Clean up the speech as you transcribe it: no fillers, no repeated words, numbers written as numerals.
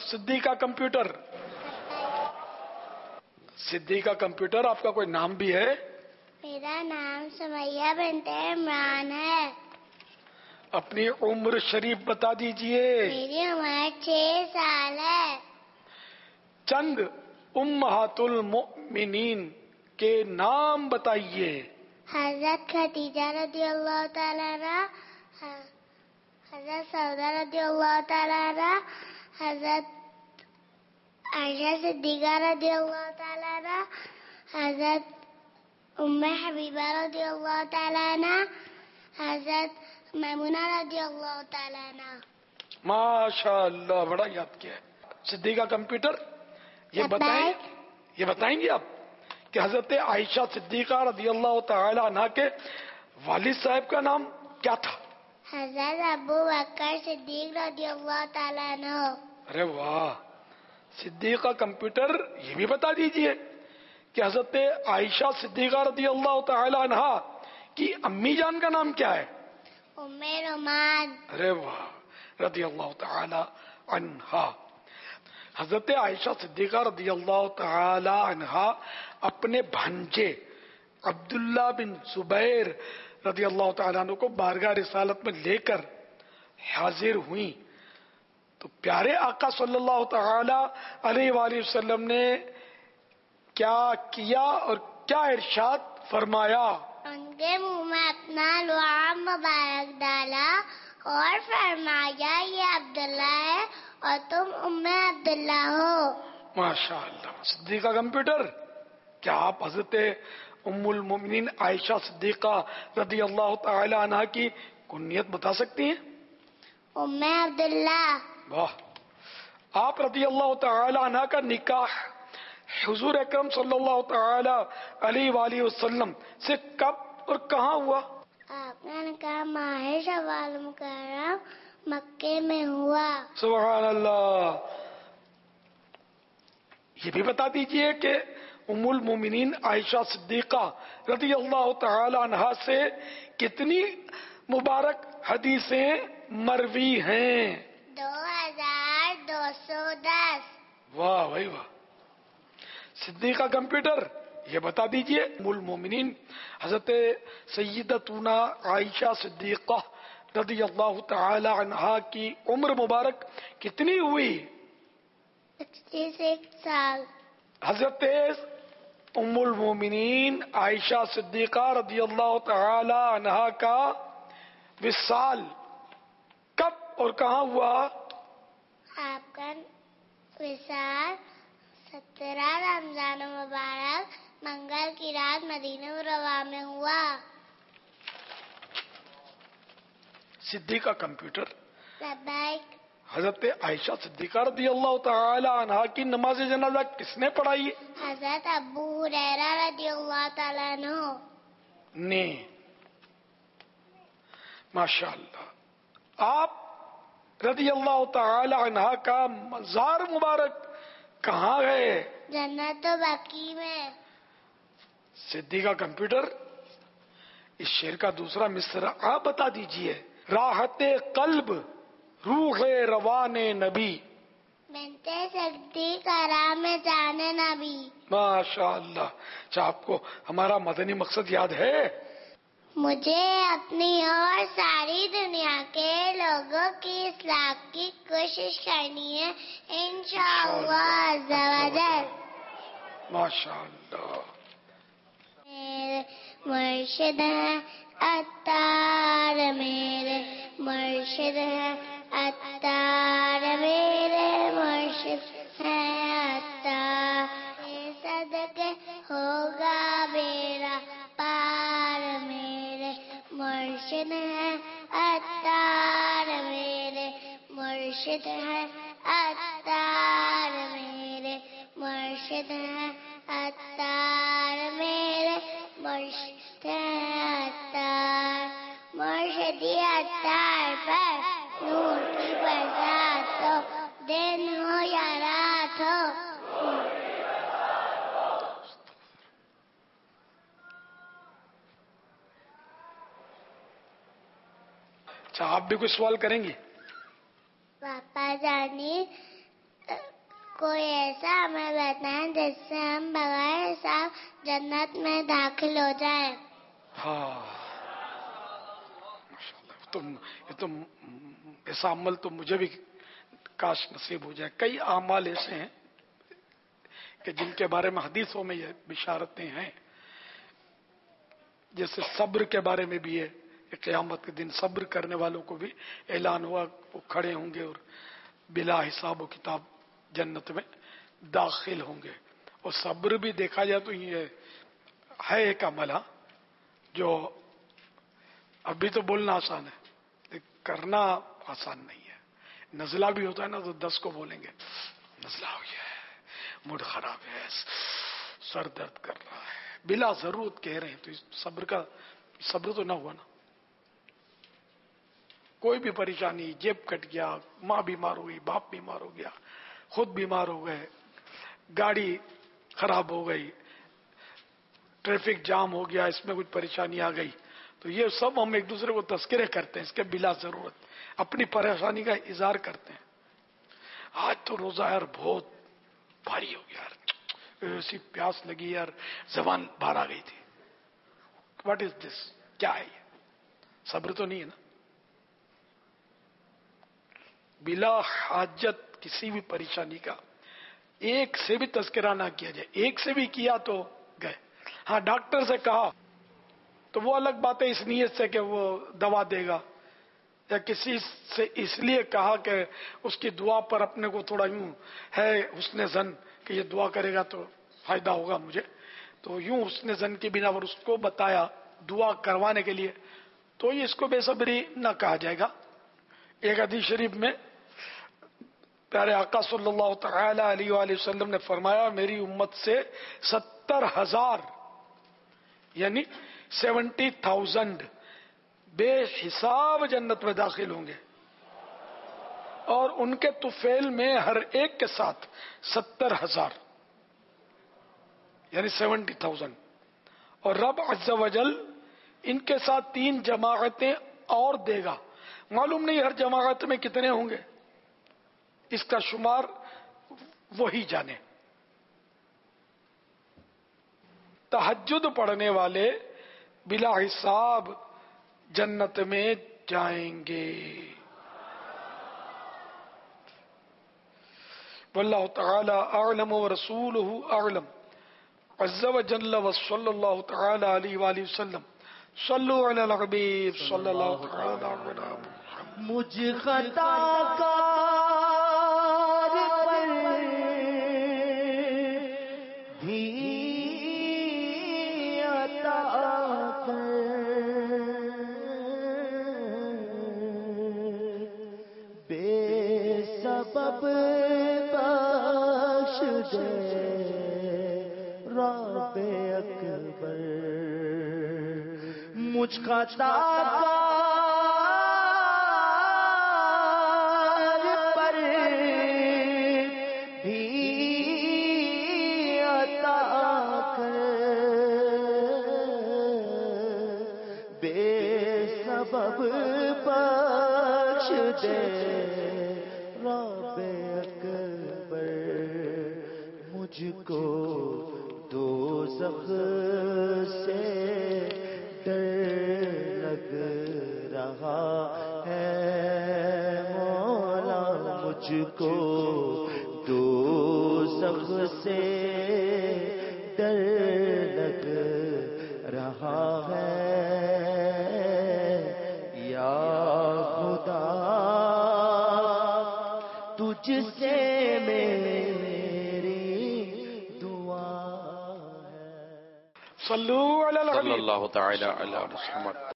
صدیقہ computer, صدیقہ computer, آپ کا کوئی نام بھی ہے؟ میرا نام سمیہ بنت عمران ہے۔ اپنی عمر شریف بتا دیجئے۔ میری عمر 6 سال ہے۔ چند امہات المؤمنین کے نام بتائیے۔ حضرت خدیجہ رضی اللہ تعالیٰ عنہ، حضرت سعودہ رضی اللہ تعالیٰ عنہ، حضرت عائشہ صدیقہ رضی اللہ تعالیٰ عنہ، حضرت ام حبیبہ رضی اللہ تعالیٰ عنہ، حضرت میمونہ رضی اللہ تعالیٰ عنہ۔ ماشاء اللہ، بڑا یاد کیا ہے۔ صدیقہ کمپیوٹر، یہ بتائیں گے آپ کہ حضرت عائشہ صدیقہ رضی اللہ تعالی عنہ کے والد صاحب کا نام کیا تھا؟ حضرت ابو بکر صدیق رضی اللہ تعالیٰ عنہ۔ ارے واہ! صدیقہ کمپیوٹر، یہ بھی بتا دیجئے کہ حضرت عائشہ صدیقہ رضی اللہ تعالی عنہ کی امی جان کا نام کیا ہے؟ ام رومان۔ ارے واہ، رضی اللہ تعالی عنہا۔ حضرت عائشہ صدیقہ رضی اللہ تعالی عنہا اپنے بھانجے عبداللہ بن زبیر رضی اللہ تعالیٰ عنہ کو بارگاہ رسالت میں لے کر حاضر ہوئیں تو پیارے آقا صلی اللہ تعالی علیہ وآلہ وسلم نے کیا کیا اور کیا ارشاد فرمایا؟ ان کے منہ میں اپنا لعاب مبارک ڈالا اور فرمایا یہ عبداللہ ہے اور تم ام عبداللہ ہو۔ ماشاء اللہ۔ صدیقہ کمپیوٹر، کیا آپ حضرت ام المومنین عائشہ صدیقہ رضی اللہ تعالی عنہ کی کنیت بتا سکتی ہیں؟ ام عبداللہ۔ واہ! آپ رضی اللہ تعالی عنہ کا نکاح حضور اکرم صلی اللہ تعالی علیہ وآلہ وسلم سے کب اور کہاں ہوا؟ آپ کا نکاح ماہ شوال مکرم مکے میں ہوا۔ سبحان اللہ۔ یہ بھی بتا دیجئے کہ ام المومنین عائشہ صدیقہ رضی اللہ تعالی عنہ سے کتنی مبارک حدیثیں مروی ہیں؟ 2210۔ واہ بھائی واہ! صدیقہ کمپیوٹر، یہ بتا دیجئے ام المومنین حضرت سیدتنا عائشہ صدیقہ رضی اللہ تعالی عنہا کی عمر مبارک کتنی ہوئی؟ 66 سال۔ حضرت ام المومنین عائشہ صدیقہ رضی اللہ تعالی عنہا کا وصال کب اور کہاں ہوا؟ آپ کا وصال 17 رمضان مبارک منگل کی رات مدینہ منورہ میں ہوا۔ صدیقہ کمپیوٹر، لبیک۔ حضرت عائشہ صدیقہ رضی اللہ تعالی عنہا کی نماز جنازہ کس نے پڑھائی؟ حضرت ابو ہریرہ رضی اللہ تعالیٰ عنہ نے۔ ماشاء اللہ۔ آپ رضی اللہ تعالی عنہ کا مزار مبارک کہاں ہے؟ جنت و بقیع میں۔ صدیقہ کمپیوٹر، اس شعر کا دوسرا مصرع آپ بتا دیجئے۔ راحت قلب روح روان نبی، بنت صدیق آرام جان نبی۔ ماشاء اللہ۔ اچھا، آپ کو ہمارا مدنی مقصد یاد ہے؟ مجھے اپنی اور ساری دنیا کے لوگوں کی اصلاح کی کوشش کرنی ہے انشاءاللہ عز و جل۔ ماشاء اللہ۔ میرے مرشد ہیں عطار، میرے مرشد ہیں عطار، میرے مرشد ہیں عطار، یہ صدقے ہوگا میرا پار، میرے مرشد ہیں عطار، میرے مرشد ہیں عطار، میرے مرشد ہیں عطار، میرے مرشد ہیں عطار، مرشدی عطار پر نور کی برسات ہو، دن ہو یا رات ہو۔ اچھا، آپ بھی کوئی سوال کریں گے؟ پاپا جانی کوئی ایسا عمل بتائیں جس سے ہم بغیر حساب جنت میں داخل ہو جائیں. ہاں تم ایسا عمل تو مجھے بھی کاش نصیب ہو جائے. کئی اعمال ایسے ہیں کہ جن کے بارے میں حدیثوں میں یہ بشارتیں ہیں. جیسے صبر کے بارے میں بھی ہے کہ قیامت کے دن صبر کرنے والوں کو بھی اعلان ہوا وہ کھڑے ہوں گے اور بلا حساب و کتاب جنت میں داخل ہوں گے. اور صبر بھی دیکھا جائے تو یہ ہے ایک عمل جو ابھی تو بولنا آسان ہے کرنا آسان نہیں ہے. نزلہ بھی ہوتا ہے نا تو 10 کو بولیں گے نزلہ ہو گیا ہے, موڈ خراب ہے, سر درد کر رہا ہے, بلا ضرورت کہہ رہے ہیں تو صبر تو نہ ہوا نا. کوئی بھی پریشانی, جیب کٹ گیا, ماں بیمار ہو گئی, باپ بیمار ہو گیا, خود بیمار ہو گئے, گاڑی خراب ہو گئی, ٹریفک جام ہو گیا, اس میں کچھ پریشانی آ گئی, تو یہ سب ہم ایک دوسرے کو تذکرے کرتے ہیں اس کے بلا ضرورت اپنی پریشانی کا اظہار کرتے ہیں. آج تو روزہ یار بہت بھاری ہو گیا یار, ایسی پیاس لگی یار زبان باہر آ گئی تھی. واٹ از دس, کیا ہے یہ؟ صبر تو نہیں ہے نا. بلا حاجت کسی بھی پریشانی کا ایک سے بھی تذکرہ نہ کیا جائے. ایک سے بھی کیا تو گئے. ہاں ڈاکٹر سے کہا تو وہ الگ بات ہے اس نیت سے کہ وہ دوا دے گا, یا کسی سے اس لیے کہا کہ اس کی دعا پر اپنے کو تھوڑا یوں ہے حسن ظن کہ یہ دعا کرے گا تو فائدہ ہوگا مجھے, تو یوں حسن ظن کی بنا پر اس کو بتایا دعا کروانے کے لیے, تو یہ اس کو بے صبری نہ کہا جائے گا. ایک حدیث شریف میں پیارے آقا صلی اللہ تعالی علیہ وآلہ وسلم نے فرمایا میری امت سے 70,000 یعنی 70,000 بے حساب جنت میں داخل ہوں گے, اور ان کے طفیل میں ہر ایک کے ساتھ 70,000 یعنی 70,000, اور رب عز و جل ان کے ساتھ 3 جماعتیں اور دے گا. معلوم نہیں ہر جماعت میں کتنے ہوں گے, اس کا شمار وہی جانے. تہجد پڑھنے والے بلا حساب جنت میں جائیں گے. واللہ تعالی اعلم ورسولہ اعلم عز وجل وصلی اللہ تعالی علیہ وآلہ وسلم. صلو علی الحبیب صلی اللہ تعالی علیہ وسلم. مجھ خطا کار پر بھی عطا کر, بے سبب بخش دے رب اکبر. مجھ خطا سبب بخش دے رب اکبر. مجھ کو دوزخ سے ڈر لگ رہا ہے مولا, مجھ کو دوزخ سے ڈر لگ رہا ہے. تجھ سے میری دعا ہے. صلو علی الحبیب صلی اللہ تعالی علی محمد.